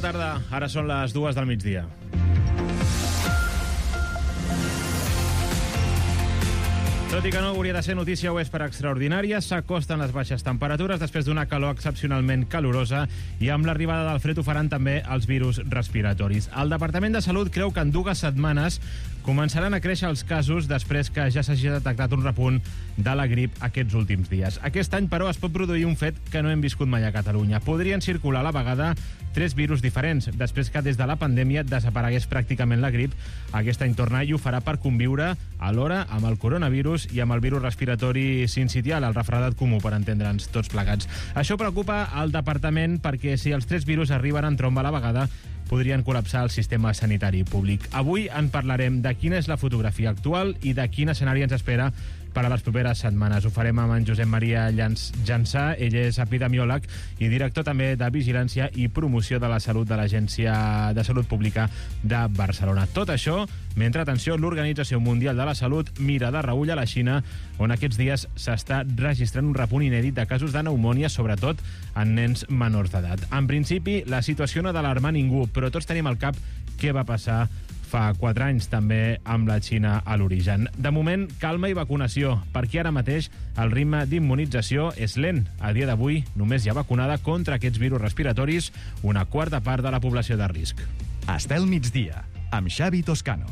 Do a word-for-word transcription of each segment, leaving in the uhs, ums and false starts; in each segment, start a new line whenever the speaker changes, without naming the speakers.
Bona tarda, ara són les dues del migdia. Tot i que no hauria de ser notícia, ho és per extraordinària, s'acosten les baixes temperatures després d'una calor excepcionalment calorosa i amb l'arribada del fred ho faran també els virus respiratoris. El Departament de Salut creu que en dues setmanes començaran a créixer els casos després que ja s'hagi detectat un repunt de la grip aquests últims dies. Aquest any, però, es pot produir un fet que no hem viscut mai a Catalunya. Podrien circular a la vegada tres virus diferents, després que des de la pandèmia desaparegués pràcticament la grip. Aquest any torna i ho farà per conviure alhora amb el coronavirus i amb el virus respiratori sincitial, el refredat comú, per entendre'ns tots plegats. Això preocupa el departament perquè si els tres virus arriben en tromba a la vegada podrien col·lapsar el sistema sanitari públic. Avui en parlarem de quina és la fotografia actual i de quin escenari ens espera per a les properes setmanes. Ho farem amb en Josep Maria Llançà, ell és epidemiòleg i director també de Vigilància i Promoció de la Salut de l'Agència de Salut Pública de Barcelona. Tot això mentre, atenció, l'Organització Mundial de la Salut mira de reüll a la Xina, on aquests dies s'està registrant un repunt inèdit de casos de pneumònia, sobretot en nens menors d'edat. En principi, la situació no ha d'alarmar ningú, però tots tenim al cap què va passar fa quatre anys també amb la Xina a l'origen. De moment, calma i vacunació, perquè ara mateix el ritme d'immunització és lent. A dia d'avui només hi ha vacunada contra aquests virus respiratoris una quarta part de la població de risc.
Estel migdia, amb Xavi Toscano.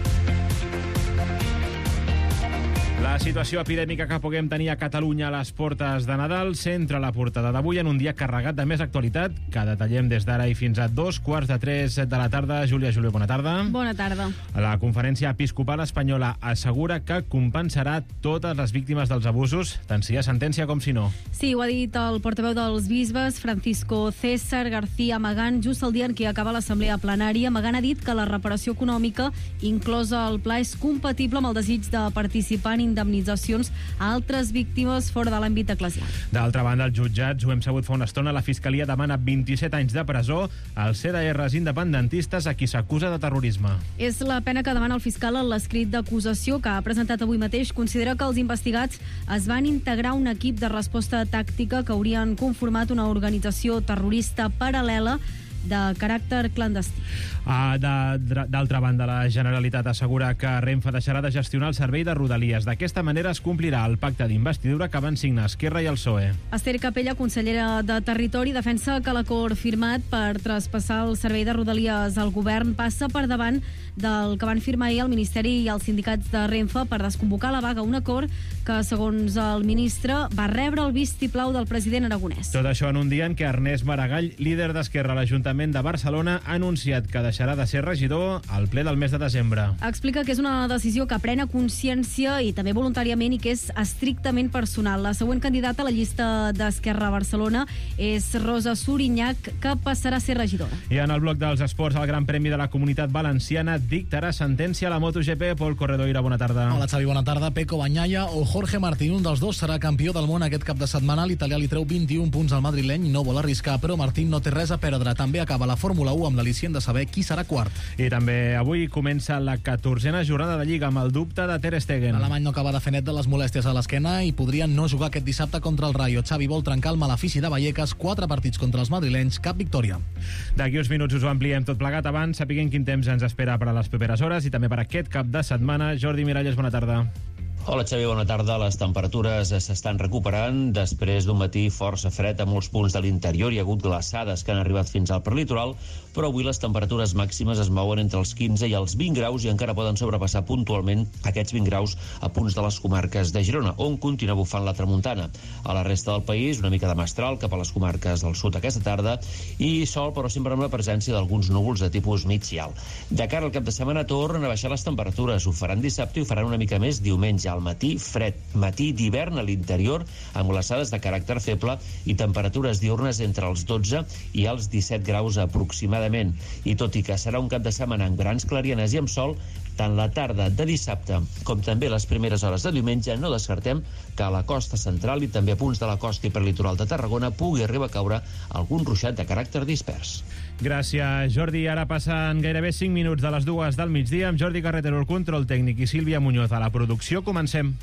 La situació epidèmica que puguem tenir a Catalunya a les portes de Nadal centra la portada d'avui en un dia carregat de més actualitat que detallem des d'ara i fins a dos quarts de tres de la tarda. Júlia, Júlia, bona tarda.
Bona tarda.
La Conferència Episcopal Espanyola assegura que compensarà totes les víctimes dels abusos, tant si hi ha sentència com si no.
Sí, ho ha dit el portaveu dels bisbes, Francisco César García Magán, just el dia en què acaba l'assemblea plenària. Magán ha dit que la reparació econòmica inclosa al pla és compatible amb el desig de participar en indemnitzacions a altres víctimes fora de l'àmbit eclesial.
D'altra banda, els jutjats, ho hem sabut fa una estona, la Fiscalia demana vint-i-set anys de presó als C D Rs independentistes a qui s'acusa de terrorisme.
És la pena que demana el fiscal en l'escrit d'acusació que ha presentat avui mateix. Considera que els investigats es van integrar un equip de resposta tàctica que haurien conformat una organització terrorista paral·lela de caràcter clandestí.
Ah, D'altra banda, la Generalitat assegura que Renfe deixarà de gestionar el servei de Rodalies. D'aquesta manera es complirà el pacte d'investidura que van signar Esquerra i el P S O E.
Esther Capella, consellera de Territori, defensa que l'acord firmat per traspassar el servei de Rodalies al govern passa per davant del que van firmar ahir el Ministeri i els sindicats de Renfe per desconvocar la vaga, un acord que, segons el ministre, va rebre el vistiplau del president aragonès.
Tot això en un dia en què Ernest Maragall, líder d'Esquerra a l'Ajuntament de Barcelona, ha anunciat que deixarà de ser regidor al ple del mes de desembre.
Explica que és una decisió que pren a consciència i també voluntàriament i que és estrictament personal. La següent candidata a la llista d'Esquerra a Barcelona és Rosa Suriñac, que passarà a ser regidora.
I en el bloc dels esports, el Gran Premi de la Comunitat Valenciana dictarà sentència a la MotoGP. Pol Corredoira, bona tarda.
Hola, Xavi, bona tarda. Pecco Bagnaia o Jorge Martín, un dels dos serà campió del món aquest cap de setmana. L'italià li treu vint-i-un punts al madrileny i no vol arriscar, però Martín no té res a perdre. També acaba la Fórmula u amb l'al·licient de saber qui serà quart.
I també avui comença la catorzena jornada de Lliga amb el dubte de Ter Stegen.
L'alemany no acaba de fer net de les molèsties a l'esquena i podria no jugar aquest dissabte contra el Rayo. Xavi vol trencar el malefici de Vallecas, quatre partits contra els madrilenys, cap victòria.
D'aquí uns minuts us ho ampliem tot plegat. Abans, sapiguem quin temps ens espera per a les properes hores i també per aquest cap de setmana. Jordi Miralles, bona tarda.
Hola Xavi, bona tarda. Les temperatures s'estan recuperant després d'un matí força fred a molts punts de l'interior. Hi ha hagut glaçades que han arribat fins al prelitoral, però avui les temperatures màximes es mouen entre els quinze i els vint graus i encara poden sobrepassar puntualment aquests vint graus a punts de les comarques de Girona, on continua bufant la tramuntana. A la resta del país, una mica de mestral cap a les comarques del sud aquesta tarda i sol, però sempre amb la presència d'alguns núvols de tipus mig i alt. De cara al cap de setmana tornen a baixar les temperatures. Ho faran dissabte i ho faran una mica més diumenge. Al matí, fred, matí d'hivern a l'interior, amb glaçades de caràcter feble i temperatures diurnes entre els dotze i els disset graus aproximadament. I tot i que serà un cap de setmana amb grans clarianes i amb sol, tant la tarda de dissabte com també les primeres hores de diumenge no descartem que a la costa central i també a punts de la costa i per litoral de Tarragona pugui arribar a caure algun ruixat de caràcter dispers.
Gràcies, Jordi. Ara passen gairebé cinc minuts de les dues del migdia amb Jordi Carretero, el control tècnic, i Sílvia Muñoz a la producció. Comencem.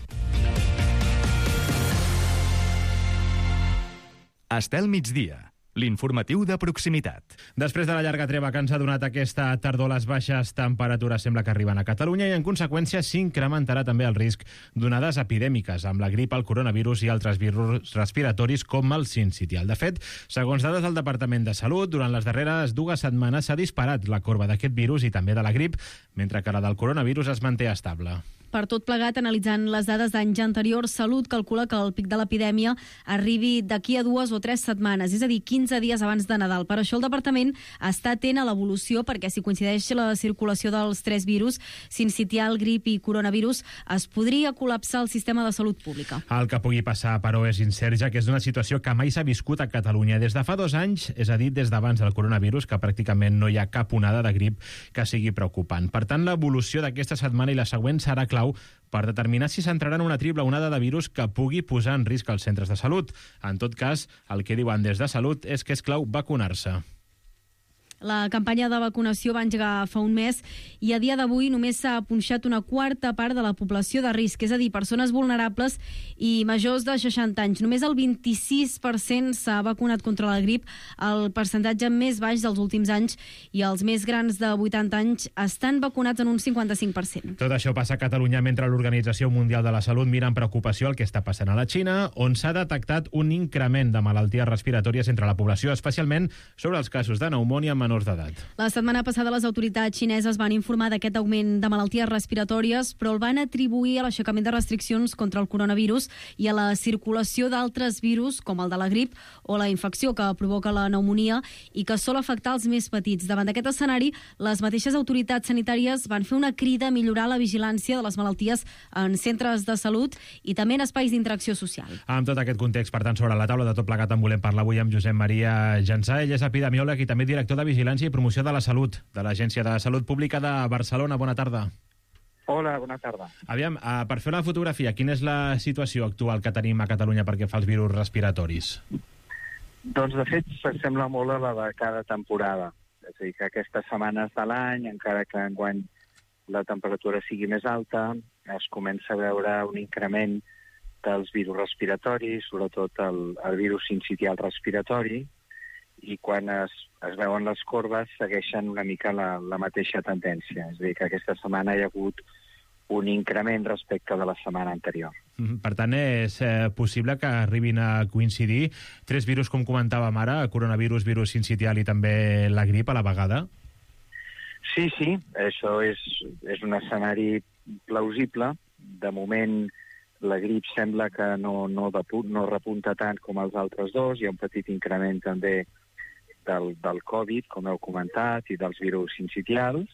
Estel migdia, l'informatiu de proximitat.
Després de la llarga treva que ens ha donat aquesta tardor, les baixes temperatures sembla que arriben a Catalunya i, en conseqüència, s'incrementarà també el risc d'onades epidèmiques amb la grip, el coronavirus i altres virus respiratoris com el sincitial. De fet, segons dades del Departament de Salut, durant les darreres dues setmanes s'ha disparat la corba d'aquest virus i també de la grip, mentre que la del coronavirus es manté estable.
Per tot plegat, analitzant les dades d'anys anteriors, Salut calcula que el pic de l'epidèmia arribi d'aquí a dues o tres setmanes, és a dir, quinze dies abans de Nadal. Per això el departament està atent a l'evolució, perquè si coincideix la circulació dels tres virus, sincitial, grip i coronavirus, es podria col·lapsar el sistema de salut pública.
El que pugui passar, però, és incert, ja que és una situació que mai s'ha viscut a Catalunya des de fa dos anys, és a dir, des d'abans del coronavirus, que pràcticament no hi ha cap onada de grip que sigui preocupant. Per tant, l'evolució d'aquesta setmana i la següent serà clau per determinar si s'entrarà en una triple onada de virus que pugui posar en risc els centres de salut. En tot cas, el que diuen des de Salut és que és clau vacunar-se.
La campanya de vacunació va engegar fa un mes i a dia d'avui només s'ha punxat una quarta part de la població de risc, és a dir, persones vulnerables i majors de seixanta anys. Només el vint-i-sis per cent s'ha vacunat contra la grip, el percentatge més baix dels últims anys, i els més grans de vuitanta anys estan vacunats en un cinquanta-cinc per cent.
Tot això passa a Catalunya mentre l'Organització Mundial de la Salut mira amb preocupació el que està passant a la Xina, on s'ha detectat un increment de malalties respiratòries entre la població, especialment sobre els casos de pneumònia en menors d'edat.
La setmana passada les autoritats xineses van informar d'aquest augment de malalties respiratòries, però el van atribuir a l'aixecament de restriccions contra el coronavirus i a la circulació d'altres virus, com el de la grip o la infecció que provoca la pneumonia i que sol afectar els més petits. Davant d'aquest escenari, les mateixes autoritats sanitàries van fer una crida a millorar la vigilància de les malalties en centres de salut i també en espais d'interacció social.
Amb tot aquest context, per tant, sobre la taula de tot plegat en volem parlar avui amb Josep Maria Jansà. Ell és epidemiòleg i també director de Vigilància i Promoció de la Salut de l'Agència de Salut Pública de Barcelona. Bona tarda.
Hola, bona tarda.
Aviam, per fer la fotografia, quina és la situació actual que tenim a Catalunya perquè fa els virus respiratoris?
Doncs, de fet, s'assembla molt a la de cada temporada. És a dir, que aquestes setmanes de l'any, encara que enguany la temperatura sigui més alta, es comença a veure un increment dels virus respiratoris, sobretot el, el virus sincitial respiratori, i quan es, es veuen les corbes segueixen una mica la, la mateixa tendència. És a dir, que aquesta setmana hi ha hagut un increment respecte de la setmana anterior.
Per tant, és eh, possible que arribin a coincidir tres virus, com comentàvem ara, coronavirus, virus sincitial i també la grip a la vegada?
Sí, sí, això és, és un escenari plausible. De moment, la grip sembla que no, no, no repunta tant com els altres dos. Hi ha un petit increment també del, del Covid, com heu comentat, i dels virus sincitials,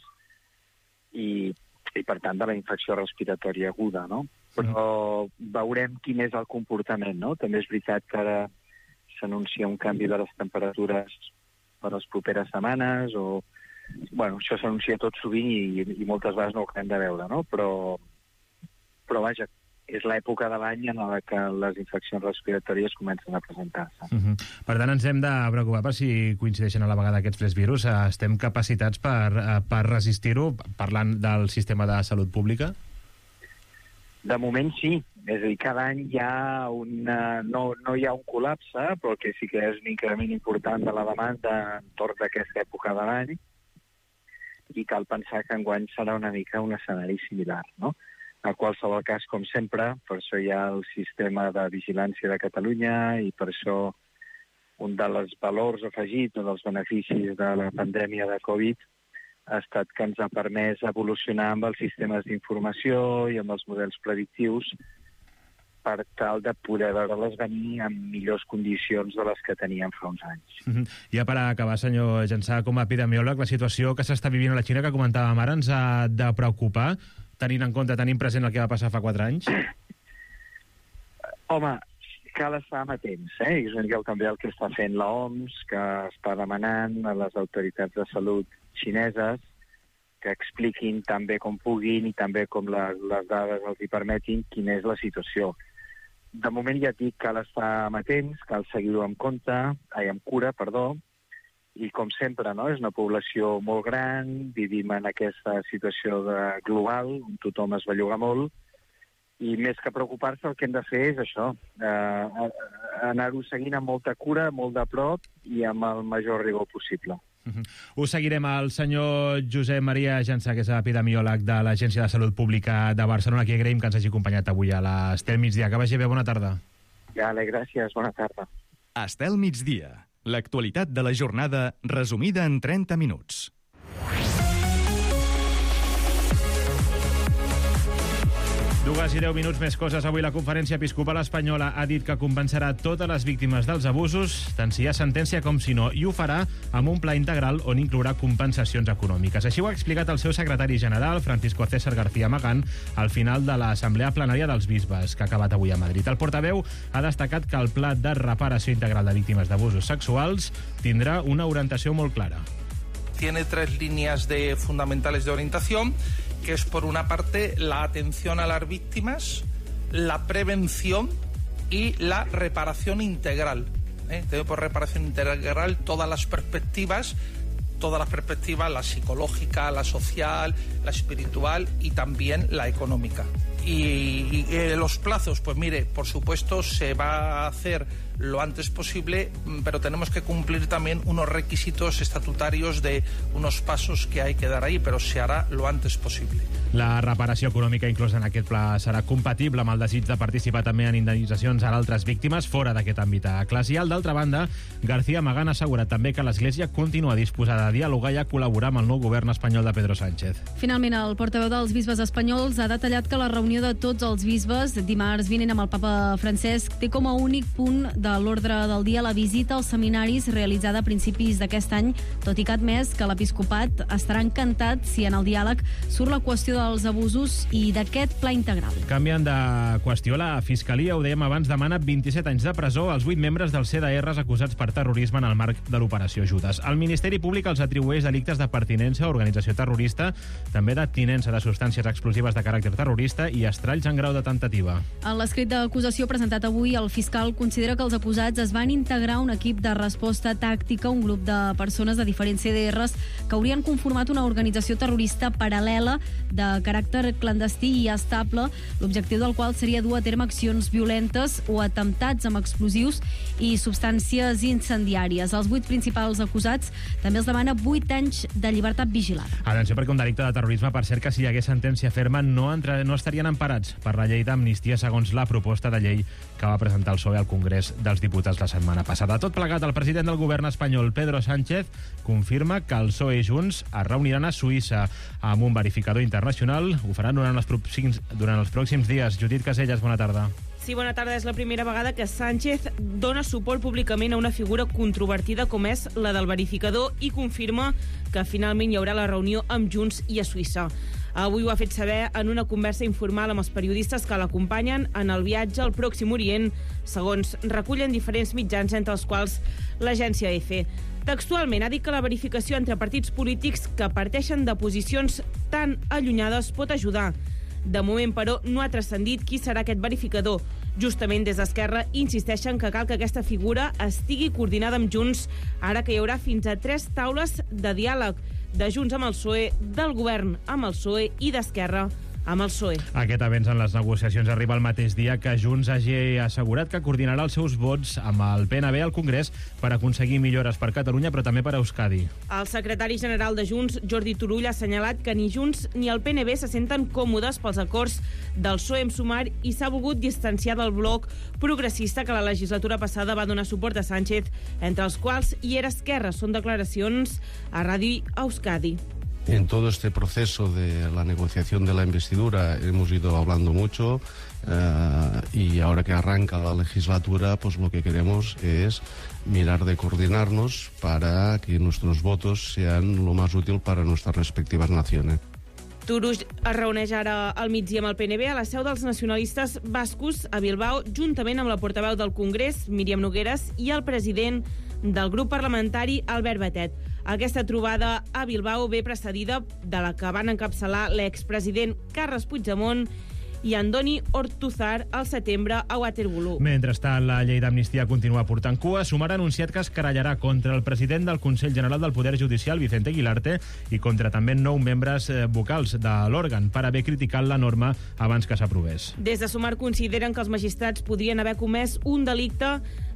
i, i per tant de la infecció respiratòria aguda, no? Però veurem quin és el comportament, no? També és veritat que ara s'anuncia un canvi de les temperatures per les properes setmanes, o... Bueno, això s'anuncia tot sovint i, i moltes vegades no ho acabem de veure, no? Però, però vaja, és l'època de l'any en la que les infeccions respiratòries comencen a presentar-se.
Uh -huh. Per tant, ens hem de preocupar per si coincideixen a la vegada aquests tres virus. Estem capacitats per, per resistir-ho, parlant del sistema de salut pública?
De moment sí. És a dir, cada any hi ha una... no, no hi ha un col·lapse, però el que sí que és un increment important de la demanda entorn d'aquesta època de l'any, i cal pensar que enguany serà una mica un escenari similar, no? En qualsevol cas, com sempre, per això hi ha el sistema de vigilància de Catalunya i per això un dels valors afegits, un dels beneficis de la pandèmia de Covid ha estat que ens ha permès evolucionar amb els sistemes d'informació i amb els models predictius per tal de poder veure-les venir en millors condicions de les que teníem fa uns anys.
Uh-huh. Ja per acabar, senyor Jansà, com a epidemiòleg, la situació que s'està vivint a la Xina, que comentàvem ara, ens ha de preocupar, tenint en compte, tenint present el que va passar fa quatre anys?
Home, cal estar amatents, eh? És el, també el que està fent l'O M S, que està demanant a les autoritats de salut xineses que expliquin tan bé com puguin i també com la, les dades els hi permetin quina és la situació. De moment ja et dic, cal estar amatents, cal seguir-ho amb compte, ai, amb cura, perdó, i com sempre, no? És una població molt gran, vivim en aquesta situació de global, on tothom es belluga molt, i més que preocupar-se el que hem de fer és això, eh, anar-ho seguint amb molta cura, molt de prop i amb el major rigor possible.
Uh-huh. Us seguirem al senyor Josep Maria Jansà, que és epidemiòleg de l'Agència de Salut Pública de Barcelona, que agraïm que ens hagi acompanyat avui a l'Estel Migdia. Que vagi bé, bona tarda.
Vale, gràcies, bona tarda.
Estel Migdia, l'actualitat de la jornada resumida en trenta minuts.
Dues i deu minuts més coses. Avui la Conferència Episcopal Espanyola ha dit que compensarà totes les víctimes dels abusos, tant si hi ha sentència com si no, i ho farà amb un pla integral on inclourà compensacions econòmiques. Així ho ha explicat el seu secretari general, Francisco César García Magán, al final de l'Assemblea Plenària dels Bisbes, que ha acabat avui a Madrid. El portaveu ha destacat que el pla de reparació integral de víctimes d'abusos sexuals tindrà una orientació molt clara.
Tiene tres líneas de fundamentales de orientación, que es por una parte la atención a las víctimas, la prevención y la reparación integral. ¿eh? Tengo por reparación integral todas las perspectivas, todas las perspectivas, la psicológica, la social, la espiritual y también la económica. Y, y eh, los plazos, pues mire, por supuesto se va a hacer lo antes posible, pero tenemos que cumplir también unos requisitos estatutarios de unos pasos que hay que dar ahí, pero se hará lo antes posible.
La reparació econòmica inclosa en aquest pla serà compatible amb el desig de participar també en indemnitzacions a altres víctimes fora d'aquest àmbit eclesial. D'altra banda, García Magán ha assegurat també que l'Església continua disposada a dialogar i a col·laborar amb el nou govern espanyol de Pedro Sánchez.
Finalment, el portaveu dels bisbes espanyols ha detallat que la reunió de tots els bisbes dimarts vinent amb el papa Francesc té com a únic punt de l'ordre del dia la visita als seminaris realitzada a principis d'aquest any, tot i que ha admès que l'episcopat estarà encantat si en el diàleg surt la qüestió dels abusos i d'aquest pla integral.
Canviant de qüestió, la Fiscalia, ho dèiem abans, demana vint-i-set anys de presó als vuit membres dels C D Rs acusats per terrorisme en el marc de l'operació Judes. El Ministeri Públic els atribueix delictes de pertinença a organització terrorista, també de tinença de substàncies explosives de caràcter terrorista i estralls en grau de tentativa.
En l'escrit d'acusació presentat avui, el fiscal considera que els acusats es van integrar un equip de resposta tàctica, un grup de persones de diferents C D Rs que haurien conformat una organització terrorista paral·lela de caràcter clandestí i estable, l'objectiu del qual seria dur a terme accions violentes o atemptats amb explosius i substàncies incendiàries. Els vuit principals acusats també els demana vuit anys de llibertat vigilada.
Atenció, perquè un delicte de terrorisme, per cert, que si hi hagués sentència ferma no, entre, no estarien emparats per la llei d'amnistia segons la proposta de llei que va presentar el P S O E al Congrés dels Diputats la setmana passada. Tot plegat, el president del govern espanyol, Pedro Sánchez, confirma que el P S O E i Junts es reuniran a Suïssa amb un verificador internacional. Ho faran durant els pròxims, durant els pròxims dies. Judit Caselles, bona tarda.
Sí, bona tarda. És la primera vegada que Sánchez dona suport públicament a una figura controvertida com és la del verificador i confirma que finalment hi haurà la reunió amb Junts i a Suïssa. Avui ho ha fet saber en una conversa informal amb els periodistes que l'acompanyen en el viatge al Pròxim Orient, segons recullen diferents mitjans, entre els quals l'agència E F E. Textualment ha dit que la verificació entre partits polítics que parteixen de posicions tan allunyades pot ajudar. De moment, però, no ha transcendit qui serà aquest verificador. Justament des d'Esquerra insisteixen que cal que aquesta figura estigui coordinada amb Junts, ara que hi haurà fins a tres taules de diàleg, de Junts amb el P S O E, del govern amb el P S O E i d'Esquerra amb el P S O E.
Aquest avenç en les negociacions arriba el mateix dia que Junts hagi assegurat que coordinarà els seus vots amb el P N B al Congrés per aconseguir millores per Catalunya, però també per Euskadi.
El secretari general de Junts, Jordi Turull, ha assenyalat que ni Junts ni el P N B se senten còmodes pels acords del P S O E amb Sumar i s'ha volgut distanciar del bloc progressista que la legislatura passada va donar suport a Sánchez, entre els quals hi era Esquerra. Són declaracions a Ràdio Euskadi.
En todo este proceso de la negociación de la investidura hemos ido hablando mucho eh, y ahora que arranca la legislatura, pues lo que queremos es mirar de coordinarnos para que nuestros votos sean lo más útil para nuestras respectivas naciones.
Turull es reuneix ara al migdia amb el P N B a la seu dels nacionalistes bascos a Bilbao, juntament amb la portaveu del Congrés, Míriam Nogueras, i el president del grup parlamentari, Albert Batet. Aquesta trobada a Bilbao ve precedida de la que van encapçalar l'expresident Carles Puigdemont i Andoni Ortuzar al setembre a Waterloo.
Mentrestant, la llei d'amnistia continua portant cua. Sumar ha anunciat que es querellarà contra el president del Consell General del Poder Judicial, Vicente Aguilarte, i contra també nou membres vocals de l'òrgan per haver criticat la norma abans que s'aprovés.
Des de Sumar consideren que els magistrats podrien haver comès un delicte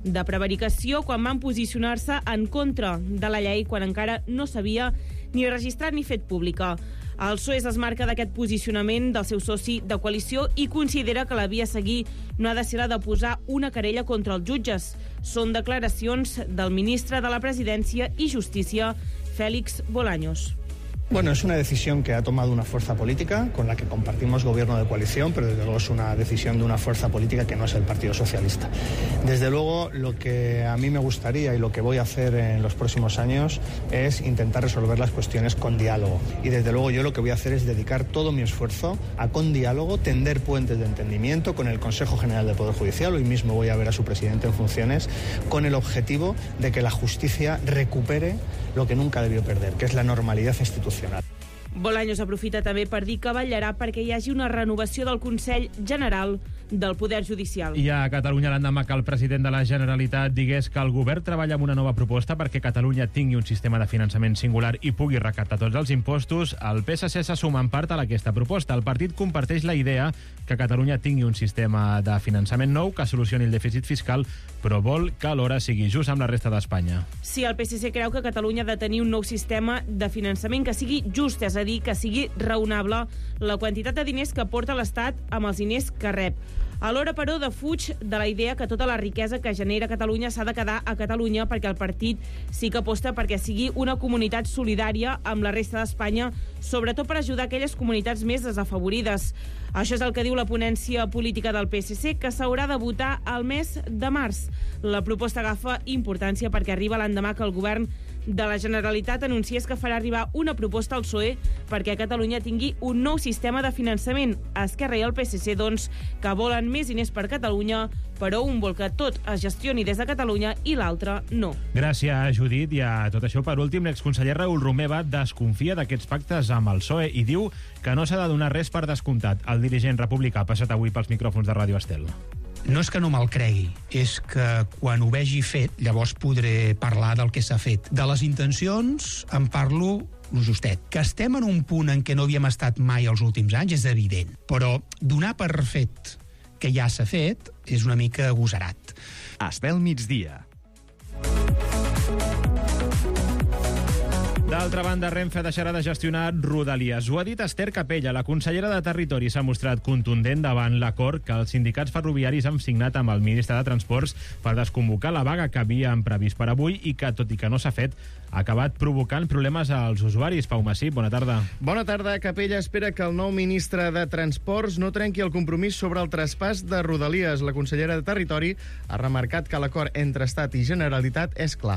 de prevaricació quan van posicionar-se en contra de la llei quan encara no s'havia ni registrat ni fet pública. El P S O E es marca d'aquest posicionament del seu soci de coalició i considera que la via a seguir no ha de ser la de posar una querella contra els jutges. Són declaracions del ministre de la Presidència i Justícia, Félix Bolaños.
Bueno, es una decisión que ha tomado una fuerza política con la que compartimos gobierno de coalición, pero desde luego es una decisión de una fuerza política que no es el Partido Socialista. Desde luego, lo que a mí me gustaría y lo que voy a hacer en los próximos años es intentar resolver las cuestiones con diálogo. Y desde luego yo lo que voy a hacer es dedicar todo mi esfuerzo a, con diálogo, tender puentes de entendimiento con el Consejo General del Poder Judicial. Hoy mismo voy a ver a su presidente en funciones con el objetivo de que la justicia recupere lo que nunca debió perder, que es la normalidad institucional.
Bolaños aprofita també per dir que vetllarà perquè hi hagi una renovació del Consell General del Poder Judicial.
I a Catalunya l'endemà que el president de la Generalitat digués que el govern treballa amb una nova proposta perquè Catalunya tingui un sistema de finançament singular i pugui recaptar tots els impostos, el P S C se suma en part a aquesta proposta. El partit comparteix la idea que Catalunya tingui un sistema de finançament nou que solucioni el dèficit fiscal, però vol que alhora sigui just amb la resta d'Espanya.
Sí, el P S C creu que Catalunya ha de tenir un nou sistema de finançament que sigui just, és a dir, que sigui raonable la quantitat de diners que aporta l'Estat amb els diners que rep. Alhora, però, defuig de la idea que tota la riquesa que genera Catalunya s'ha de quedar a Catalunya perquè el partit sí que aposta perquè sigui una comunitat solidària amb la resta d'Espanya, sobretot per ajudar aquelles comunitats més desafavorides. Això és el que diu la ponència política del P S C, que s'haurà de votar al mes de març. La proposta agafa importància perquè arriba l'endemà que el govern de la Generalitat anunciés que farà arribar una proposta al P S O E perquè Catalunya tingui un nou sistema de finançament. Esquerra i el P S C, doncs, que volen més diners per Catalunya, però un vol que tot es gestioni des de Catalunya i l'altre no.
Gràcies, Judit. I a tot això, per últim, l'exconseller Raül Romeva desconfia d'aquests pactes amb el P S O E i diu que no s'ha de donar res per descomptat. El dirigent republicà ha passat avui pels micròfons de Ràdio Estel.
No és que no me'l cregui, és que quan ho vegi fet, llavors podré parlar del que s'ha fet. De les intencions en parlo lo justet. Que estem en un punt en què no havíem estat mai els últims anys és evident, però donar per fet que ja s'ha fet és una mica agosarat.
Estel migdia.
D'altra banda, Renfe deixarà de gestionar Rodalies. Ho ha dit Esther Capella. La consellera de Territori s'ha mostrat contundent davant l'acord que els sindicats ferroviaris han signat amb el ministre de Transports per desconvocar la vaga que havien previst per avui i que, tot i que no s'ha fet, ha acabat provocant problemes als usuaris. Pau Massip, bona tarda.
Bona tarda. Capella espera que el nou ministre de Transports no trenqui el compromís sobre el traspàs de Rodalies. La consellera de Territori ha remarcat que l'acord entre Estat i Generalitat és clar.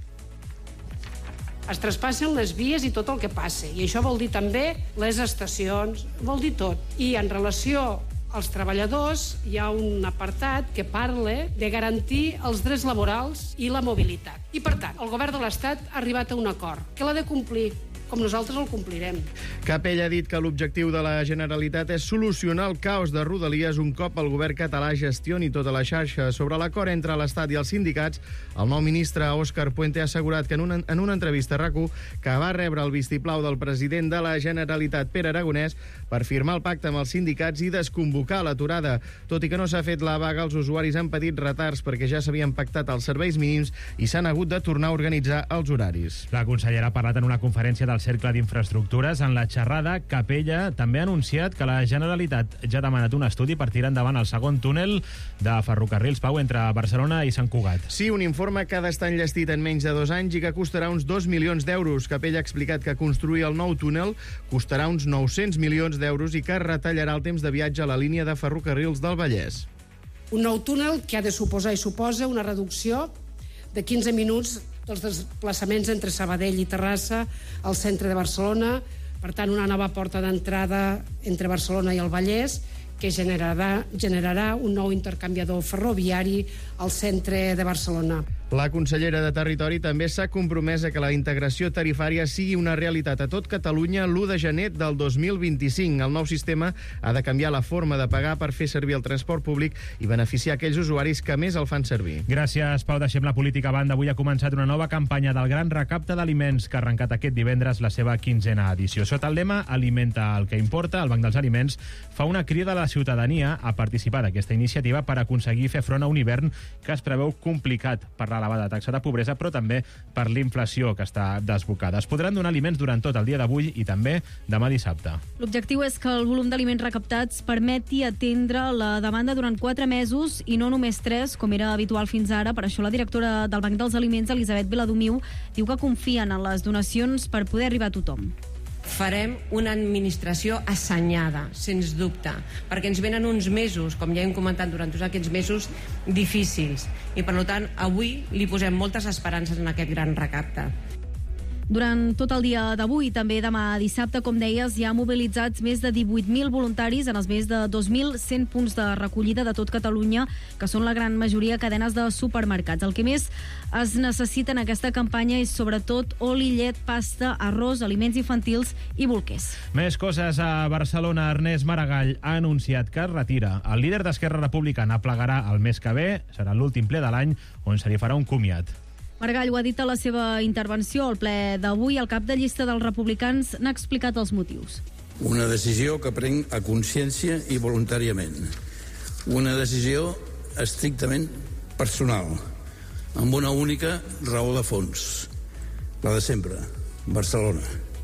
Es traspassen les vies i tot el que passa. I això vol dir també les estacions, vol dir tot. I en relació als treballadors hi ha un apartat que parla de garantir els drets laborals i la mobilitat. I, per tant, el govern de l'Estat ha arribat a un acord que l'ha de complir, com nosaltres el complirem.
Capella ha dit que l'objectiu de la Generalitat és solucionar el caos de Rodalies un cop el govern català gestioni tota la xarxa. Sobre l'acord entre l'Estat i els sindicats, el nou ministre Òscar Puente ha assegurat que en una, en una entrevista a RAC u que va rebre el vistiplau del president de la Generalitat, Pere Aragonès, per firmar el pacte amb els sindicats i desconvocar l'aturada. Tot i que no s'ha fet la vaga, els usuaris han patit retards perquè ja s'havien pactat els serveis mínims i s'han hagut de tornar a organitzar els horaris.
La consellera ha parlat en una conferència del Cercle d'Infraestructures. En la xerrada, Capella també ha anunciat que la Generalitat ja ha demanat un estudi per tirar endavant el segon túnel de ferrocarrils, Pau, entre Barcelona i Sant Cugat.
Sí, un informe que ha d'estar enllestit en menys de dos anys i que costarà uns dos milions d'euros. Capella ha explicat que construir el nou túnel costarà uns nou-cents milions d'euros i que retallarà el temps de viatge a la línia de ferrocarrils del Vallès.
Un nou túnel que ha de suposar i suposa una reducció de quinze minuts dels desplaçaments entre Sabadell i Terrassa al centre de Barcelona, per tant una nova porta d'entrada entre Barcelona i el Vallès que generarà, generarà un nou intercanviador ferroviari al centre de Barcelona.
La consellera de Territori també s'ha compromès a que la integració tarifària sigui una realitat a tot Catalunya l'u de gener del dos mil vint-i-cinc. El nou sistema ha de canviar la forma de pagar per fer servir el transport públic i beneficiar aquells usuaris que més el fan servir.
Gràcies, Pau. Deixem la política a banda. Avui ha començat una nova campanya del Gran Recapte d'Aliments que ha arrencat aquest divendres la seva quinzena edició. Sota el lema Alimenta el que importa, el Banc dels Aliments fa una crida a la ciutadania a participar d'aquesta iniciativa per aconseguir fer front a un hivern que es preveu complicat per l'elevada taxa de pobresa, però també per l'inflació, que està desbocada. Es podran donar aliments durant tot el dia d'avui i també demà dissabte.
L'objectiu és que el volum d'aliments recaptats permeti atendre la demanda durant quatre mesos i no només tres, com era habitual fins ara. Per això la directora del Banc dels Aliments, Elisabet Viladomiu, diu que confien en les donacions per poder arribar a tothom.
Farem una administració assenyada, sens dubte, perquè ens venen uns mesos, com ja hem comentat durant tots aquests mesos, difícils. I, per tant, avui li posem moltes esperances en aquest gran recapte.
Durant tot el dia d'avui, també demà dissabte, com deies, hi ha mobilitzats més de divuit mil voluntaris en els més de dos mil cent punts de recollida de tot Catalunya, que són la gran majoria cadenes de supermercats. El que més es necessita en aquesta campanya és sobretot oli, llet, pasta, arròs, aliments infantils i bolquers.
Més coses a Barcelona. Ernest Maragall ha anunciat que es retira. El líder d'Esquerra Republicana plegarà el mes que ve, serà l'últim ple de l'any, on se li farà un comiat.
Maragall ho ha dit a la seva intervenció al ple d'avui. El cap de llista dels republicans n'ha explicat els motius.
Una decisió que prenc a consciència i voluntàriament. Una decisió estrictament personal, amb una única raó de fons, la de sempre, Barcelona.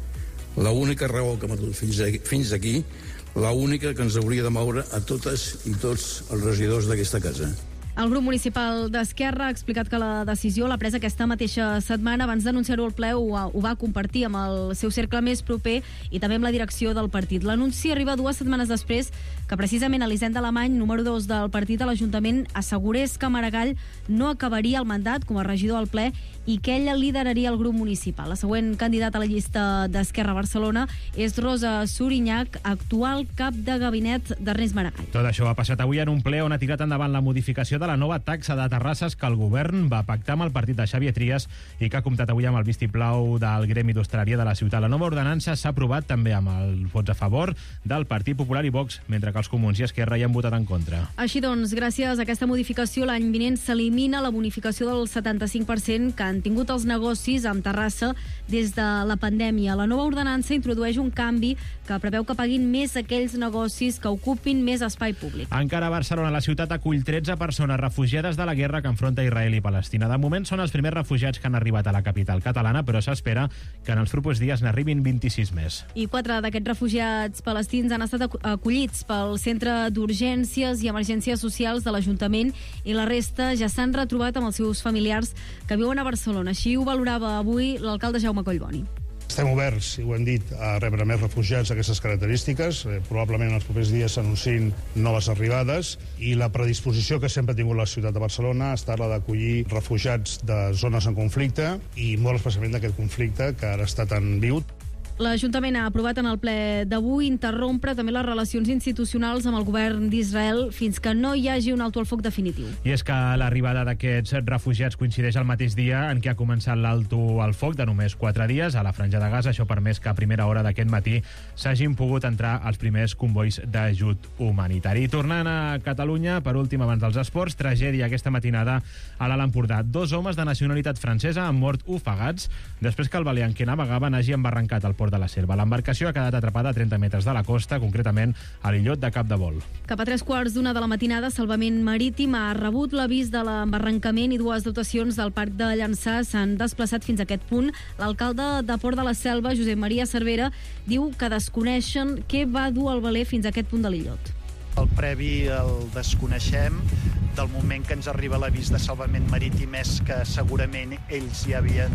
La única raó que m'ha dut fins aquí, fins aquí, la única que ens hauria de moure a totes i tots els regidors d'aquesta casa.
El grup municipal d'Esquerra ha explicat que la decisió l'ha pres aquesta mateixa setmana. Abans d'anunciar-ho al ple ho, ho va compartir amb el seu cercle més proper i també amb la direcció del partit. L'anunci arriba dues setmanes després que precisament Elisenda Alemany, número dos del partit a l'Ajuntament, assegurés que Maragall no acabaria el mandat com a regidor al ple i que ella lideraria el grup municipal. La següent candidata a la llista d'Esquerra a Barcelona és Rosa Suriñach, actual cap de gabinet d'Ernest Maragall.
Tot això ha passat avui en un ple on ha tirat endavant la modificació de de la nova taxa de terrasses que el govern va pactar amb el partit de Xavier Trias i que ha comptat avui amb el vistiplau del Gremi d'Hostaleria de la ciutat. La nova ordenança s'ha aprovat també amb els vots a favor del Partit Popular i Vox, mentre que els Comuns i Esquerra hi han votat en contra.
Així doncs, gràcies a aquesta modificació, l'any vinent s'elimina la bonificació del setanta-cinc per cent que han tingut els negocis amb terrassa des de la pandèmia. La nova ordenança introdueix un canvi que preveu que paguin més aquells negocis que ocupin més espai públic.
Encara a Barcelona, la ciutat acull tretze persones refugiades de la guerra que enfronta Israel i Palestina. De moment són els primers refugiats que han arribat a la capital catalana, però s'espera que en els propers dies n'arribin vint-i-sis més.
I quatre d'aquests refugiats palestins han estat acollits pel Centre d'Urgències i Emergències Socials de l'Ajuntament i la resta ja s'han retrobat amb els seus familiars que viuen a Barcelona. Així ho valorava avui l'alcalde Jaume Collboni.
Estem oberts, i ho hem dit, a rebre més refugiats d'aquestes característiques. Eh, probablement en els propers dies s'anunciïn noves arribades i la predisposició que sempre ha tingut la ciutat de Barcelona ha estat la d'acollir refugiats de zones en conflicte i molt especialment d'aquest conflicte que ara està tan viu.
L'Ajuntament ha aprovat en el ple d'avui interrompre també les relacions institucionals amb el govern d'Israel fins que no hi hagi un alto al foc definitiu.
I és que l'arribada d'aquests refugiats coincideix al mateix dia en què ha començat l'alto al foc de només quatre dies a la Franja de Gaza. Això ha permès que a primera hora d'aquest matí s'hagin pogut entrar els primers convois d'ajut humanitari. I tornant a Catalunya, per últim, abans dels esports, tragèdia aquesta matinada a l'Alt Empordà. Dos homes de nacionalitat francesa han mort ofegats després que el valiant que navegaven hagi embarrancat al port de la Selva. L'embarcació ha quedat atrapada a trenta metres de la costa, concretament a l'illot de Cap de Vol.
Cap a tres quarts d'una de la matinada, Salvament Marítim ha rebut l'avís de l'embarrancament i dues dotacions del Parc de Llançà s'han desplaçat fins a aquest punt. L'alcalde de Port de la Selva, Josep Maria Cervera, diu que desconeixen què va dur el veler fins a aquest punt de l'illot.
El previ el desconeixem. Del moment que ens arriba l'avís de salvament marítim és que segurament ells ja havien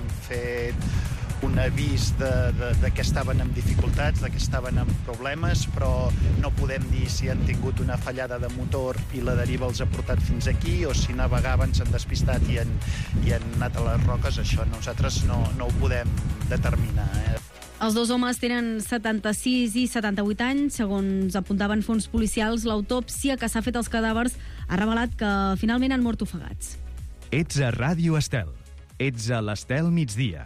fet un avís de, de, de que estaven amb dificultats, de que estaven amb problemes, però no podem dir si han tingut una fallada de motor i la deriva els ha portat fins aquí o si navegaven, s'han despistat i han, i han anat a les roques. Això nosaltres no, no ho podem determinar. Eh?
Els dos homes tenen setanta-sis i setanta-vuit anys. Segons apuntaven fons policials, l'autòpsia que s'ha fet als cadàvers ha revelat que finalment han mort ofegats.
Ets a Ràdio Estel. Ets a l'Estel migdia.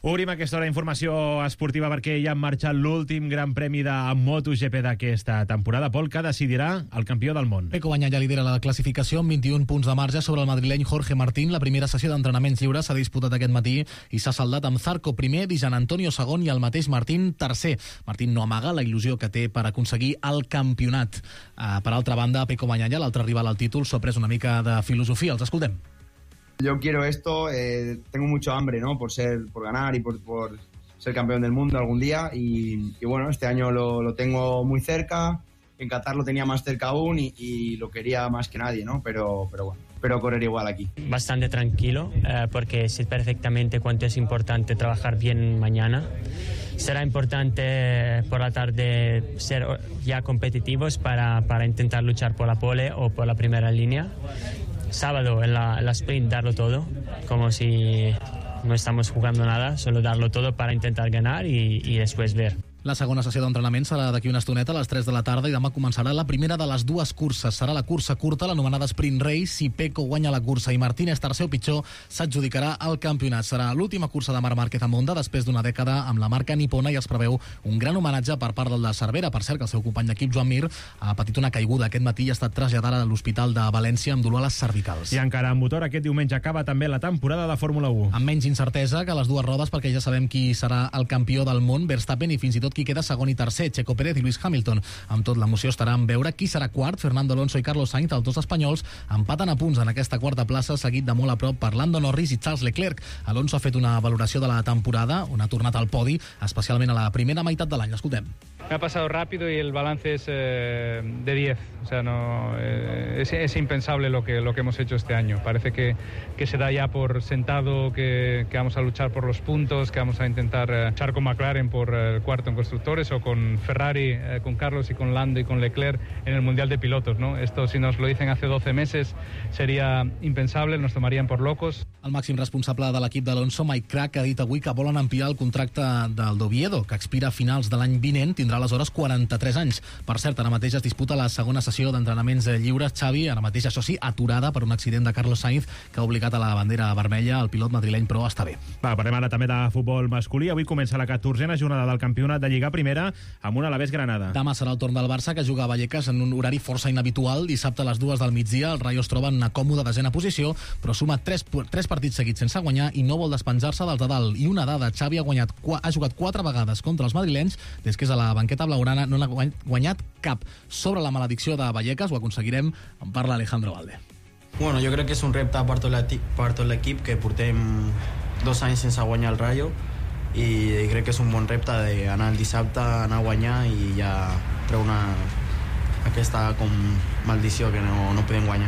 Obrim aquesta hora d'informació esportiva perquè ja ha marxat l'últim gran premi de MotoGP d'aquesta temporada. Pol, que decidirà el campió del món.
Pecco Bagnaia lidera la classificació amb vint-i-un punts de marge sobre el madrileny Jorge Martín. La primera sessió d'entrenaments lliures s'ha disputat aquest matí i s'ha saldat amb Zarco primer, Di Gianantonio segon i el mateix Martín tercer. Martín no amaga la il·lusió que té per aconseguir el campionat. Uh, per altra banda, Pecco Bagnaia, l'altre rival al títol, s'ha pres una mica de filosofia. Els escoltem.
Yo quiero esto, eh, tengo mucho hambre, ¿no? Por ser, por ganar y por, por ser campeón del mundo algún día y, y bueno, este año lo, lo tengo muy cerca, en Qatar lo tenía más cerca aún y, y lo quería más que nadie, ¿no? Pero, pero bueno, espero correr igual aquí.
Bastante tranquilo eh, porque sé perfectamente cuánto es importante trabajar bien mañana. Será importante por la tarde ser ya competitivos para, para intentar luchar por la pole o por la primera línea. Sábado en la, en la sprint darlo todo, como si no estamos jugando nada, solo darlo todo para intentar ganar y, y después ver.
La segona sessió d'entrenament serà d'aquí una estoneta a les tres de la tarda i demà començarà la primera de les dues curses. Serà la cursa curta, l'anomenada Sprint Race. Si Pecco guanya la cursa i Martín és tercer o pitjor, s'adjudicarà el campionat. Serà l'última cursa de Marc Márquez a Monza després d'una dècada amb la marca nipona i es preveu un gran homenatge per part del de Cervera. Per cert, que el seu company d'equip, Joan Mir, ha patit una caiguda aquest matí i ha estat traslladada a l'Hospital de València amb dolor a les cervicals.
I encara amb motor, aquest diumenge acaba també la temporada de Fórmula u.
Amb menys incertesa que les dues rodes, perquè ja sabem qui serà el campió del món, Verstappen, i fins i tot qui queda segon i tercer, Checo Pérez i Lewis Hamilton. Amb tot, l'emoció estarà en veure qui serà quart. Fernando Alonso i Carlos Sainz, els dos espanyols, empaten a punts en aquesta quarta plaça, seguit de molt a prop per Lando Norris i Charles Leclerc. Alonso ha fet una valoració de la temporada, on ha tornat al podi, especialment a la primera meitat de l'any. Escoltem.
Me ha pasado rápido y el balance es eh, de diez. O sea, no, eh, es, es impensable lo que, lo que hemos hecho este año. Parece que, que se da ya por sentado que, que vamos a luchar por los puntos, que vamos a intentar eh, luchar con McLaren por el cuarto en constructores o con Ferrari, eh, con Carlos y con Lando y con Leclerc en el Mundial de Pilotos, ¿no? Esto, si nos lo dicen hace doce meses, sería impensable, nos tomarían por locos.
El màxim responsable de l'equip d'Alonso, Mike Crack, ha dit avui que volen ampliar el contracte del d'Oviedo, que expira a finals de l'any vinent, tindrà aleshores quaranta-tres anys. Per cert, ara mateix es disputa la segona sessió d'entrenaments lliures. Xavi, ara mateix, això sí, aturada per un accident de Carlos Sainz que ha obligat a la bandera vermella. El pilot madrileny, però, està bé.
Va, parlem ara també de futbol masculí. Avui comença la catorzena jornada del campionat de Lliga Primera amb un Alavés Granada.
Demà serà el torn del Barça, que juga a Vallecas en un horari força inhabitual. Dissabte a les dues del migdia el Rayo es troba en una còmoda desena posició, però suma tres, tres partits seguits sense guanyar i no vol despenjar-se dels de dalt. I una dada, Xavi ha, guanyat, ha jugat quatre vegades contra els madrilenys des que és a la banqueta blaugrana, no n'ha guanyat cap. Sobre la maledicció de Vallecas ho aconseguirem, en parla Alejandro Valde.
Bueno, jo crec que és un repte per tot l'equip, que portem dos anys sense guanyar el Rayo i crec que és un bon repte d'anar el dissabte, anar a guanyar i ja treure aquesta com maldició que no, no podem guanyar.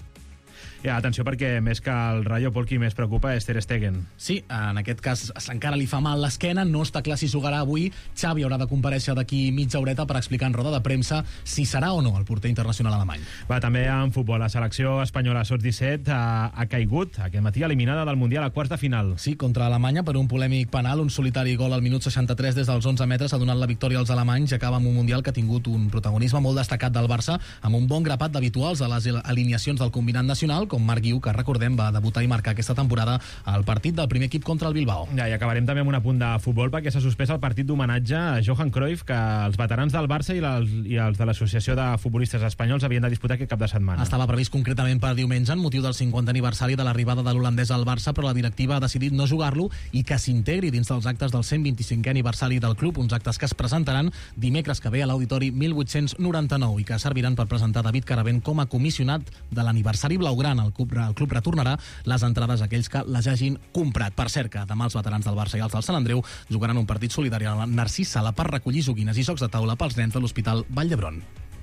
Ja, atenció, perquè més que el Rayo, Pol, qui més preocupa és Ter Stegen.
Sí, en aquest cas encara li fa mal l'esquena, no està clar si jugarà avui. Xavi haurà de comparèixer d'aquí mitja horeta per explicar en roda de premsa si serà o no el porter internacional alemany.
Va, també en futbol, la selecció espanyola sot disset ha, ha caigut aquest matí eliminada del Mundial a quarts de final.
Sí, contra Alemanya per un polèmic penal, un solitari gol al minut seixanta-tres des dels onze metres ha donat la victòria als alemanys i acaba amb un Mundial que ha tingut un protagonisme molt destacat del Barça, amb un bon grapat d'habituals a les alineacions del combinat nacional, com Marc Guiu, que recordem va debutar i marcar aquesta temporada al partit del primer equip contra el Bilbao.
Ja, i acabarem també amb un apunt de futbol perquè s'ha suspès el partit d'homenatge a Johan Cruyff que els veterans del Barça i, les, i els de l'Associació de Futbolistes Espanyols havien de disputar aquest cap de setmana.
Estava previst concretament per diumenge en motiu del cinquantè aniversari de l'arribada de l'holandès al Barça, però la directiva ha decidit no jugar-lo i que s'integri dins dels actes del cent vint-i-cinquè aniversari del club, uns actes que es presentaran dimecres que ve a l'Auditori mil vuit-cents noranta-nou i que serviran per presentar David Caravent com a comissionat de l'aniversari blaugrana. El club, el club retornarà les entrades a aquells que les hagin comprat. Per cert, que demà els veterans del Barça i els del Sant Andreu jugaran un partit solidari a la Narcís Sala per recollir joguines i jocs de taula pels nens de l'Hospital Vall d'Hebron.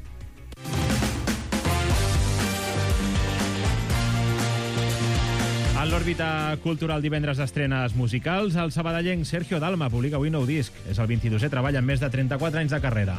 En l'òrbita cultural divendres d'estrenes musicals, el sabadellenc Sergio Dalma publica avui nou disc. És el vint-i-dosè treball amb més de trenta-quatre anys de carrera.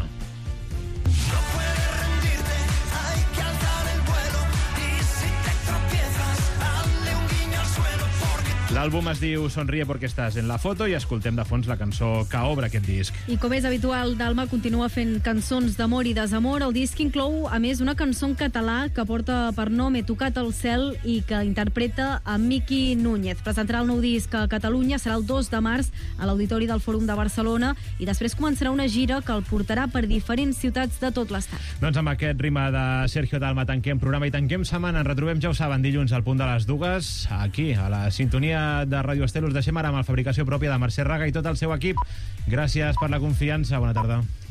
L'àlbum es diu Sonríe porque estás en la foto i escoltem de fons la cançó que obre aquest disc.
I com és habitual, Dalma continua fent cançons d'amor i desamor. El disc inclou, a més, una cançó en català que porta per nom He tocat el cel i que interpreta a Miqui Núñez. Presentarà el nou disc a Catalunya, serà el dos de març a l'Auditori del Fòrum de Barcelona i després començarà una gira que el portarà per diferents ciutats de tot l'estat.
Doncs amb aquest ritme de Sergio Dalma tanquem programa i tanquem setmana. Ens retrobem, ja ho saben, dilluns al punt de les dues, aquí, a la sintonia de Ràdio Estel. Us deixem ara amb la fabricació pròpia de Mercè Raga i tot el seu equip. Gràcies per la confiança. Bona tarda.